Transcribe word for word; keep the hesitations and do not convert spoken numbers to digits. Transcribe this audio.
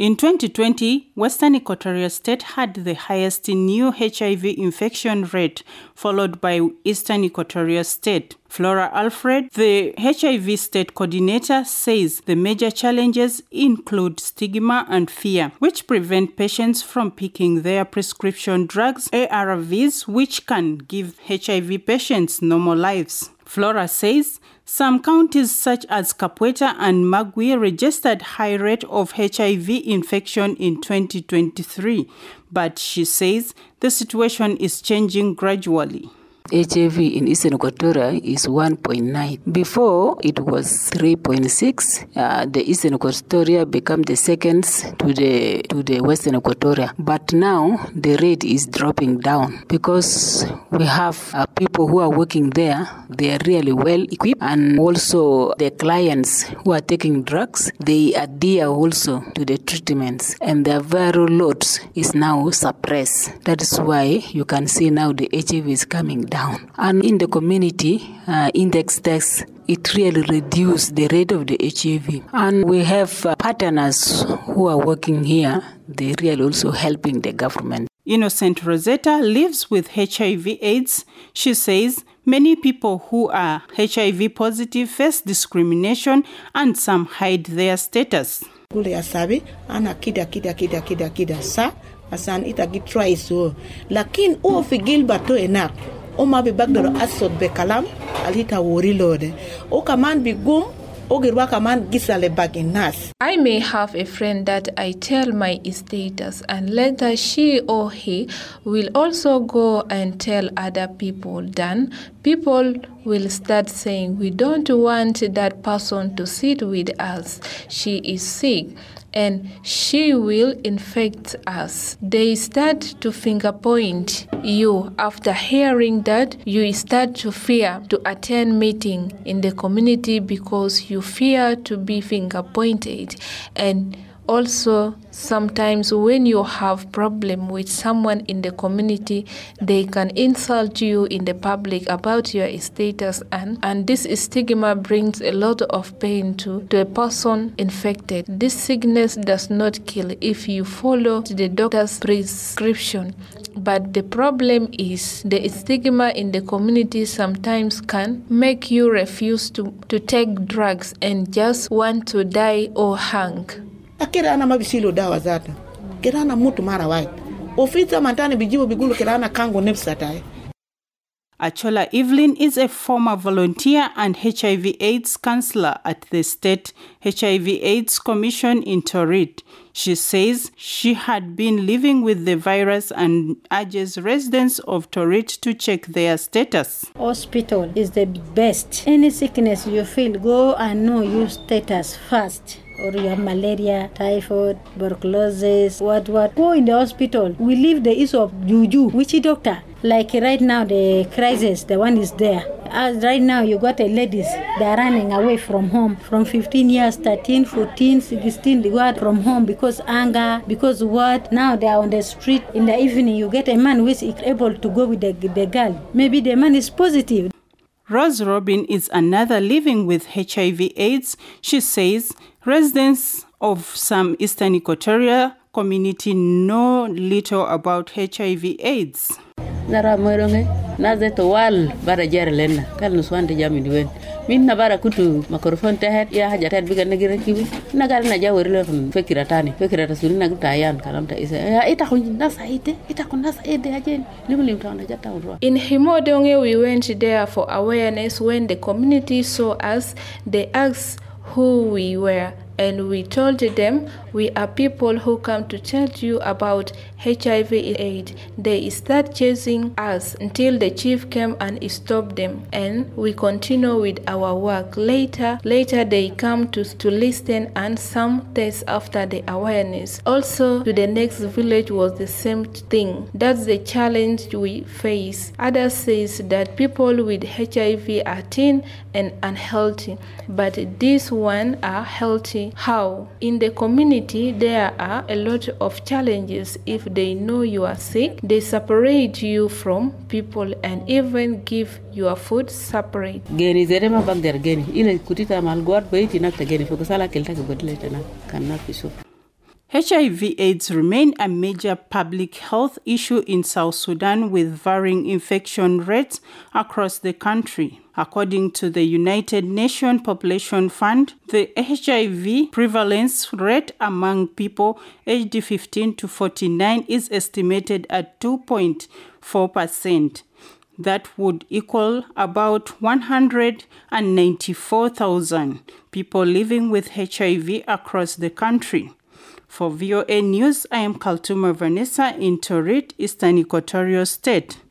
In twenty twenty, Western Equatoria State had the highest new H I V infection rate, followed by Eastern Equatoria State. Flora Alfred, the H I V state coordinator, says the major challenges include stigma and fear, which prevent patients from picking their prescription drugs, A R Vs, which can give H I V patients normal lives. Flora says some counties such as Kapweta and Magui registered high rate of H I V infection in twenty twenty-three, but she says the situation is changing gradually. H I V in Eastern Equatoria is one point nine. Before, it was three point six. Uh, the Eastern Equatoria became the second to the to the Western Equatoria. But now, the rate is dropping down because we have uh, people who are working there. They are really well equipped. And also, the clients who are taking drugs, they adhere also to the treatments. And their viral loads is now suppressed. That is why you can see now the H I V is coming down. And in the community, uh, index tests, it really reduced the rate of the H I V. And we have uh, partners who are working here. They really also helping the government. Innocent Rosetta lives with H I V AIDS. She says many people who are H I V positive face discrimination and some hide their status. Ana kida kida kida kida kida sa asan itagi try so lakin o figil bato enak o mabi bagdaro asod be kalam alita wori lode o kaman bigum o girwa kaman gisale bagin nas. I may have a friend that I tell my status and later she or he will also go and tell other people. Then people will start saying we don't want that person to sit with us. She is sick and she will infect us. They start to finger point you. After hearing that, you start to fear to attend meeting in the community because you fear to be finger pointed. And also, sometimes when you have problem with someone in the community, they can insult you in the public about your status, and, and this stigma brings a lot of pain to, to a person infected. This sickness does not kill if you follow the doctor's prescription. But the problem is the stigma in the community sometimes can make you refuse to, to take drugs and just want to die or hang. Akira ana mabisilo dawa zata. Kira ana mutu mara white. Ofita mantane bijibu bigulu kira ana kango nepsatai. Achola Evelyn is a former volunteer and H I V AIDS counselor at the State H I V AIDS Commission in Torit. She says she had been living with the virus and urges residents of Torit to check their status. Hospital is the best. Any sickness you feel, go and know your status first. Or you have malaria, typhoid, tuberculosis, what, what. Go in the hospital. We leave the issue of juju. Which doctor? Like right now, the crisis, the one is there. As right now, you got a ladies, they're running away from home. From fifteen years, thirteen, fourteen, sixteen, they go from home because anger, because what? Now they are on the street. In the evening, you get a man who is able to go with the, the girl. Maybe the man is positive. Rose Robin is another living with H I V AIDS. She says residents of some Eastern Equatoria community know little about H I V AIDS. Nara moironge naze to wal bara jere lenna kal no swante jamini wen min na bara kutu makrofon tehet ya haja tet biga nagira kibi nagar na jawri le fekira tani fekira tasuni nagta yan kalamta isa ya ita kun nasa ite ita kun nasa ide ajen limlim tawna jatta ro. In Himodonge we went there for awareness. When the community saw us, they asked who we were, and we told them we are people who come to tell you about H I V AIDS. They start chasing us until the chief came and stopped them, and we continue with our work. Later, later they come to, to listen, and some tests after the awareness. Also, to the next village was the same thing. That's the challenge we face. Others says that people with H I V are thin and unhealthy, but these one are healthy. How? In the community, there are a lot of challenges. If they know you are sick, they separate you from people and even give your food separate. Geni zerema bagder geni ile kutita malgwar baiti nakta geni fokasala kelta ke bodle tana kanna fiso. H I V AIDS remain a major public health issue in South Sudan with varying infection rates across the country. According to the United Nations Population Fund, the H I V prevalence rate among people aged fifteen to forty-nine is estimated at two point four percent. That would equal about one hundred ninety-four thousand people living with H I V across the country. For V O A News, I am Kaltuma Vanessa in Torit, Eastern Equatorial State.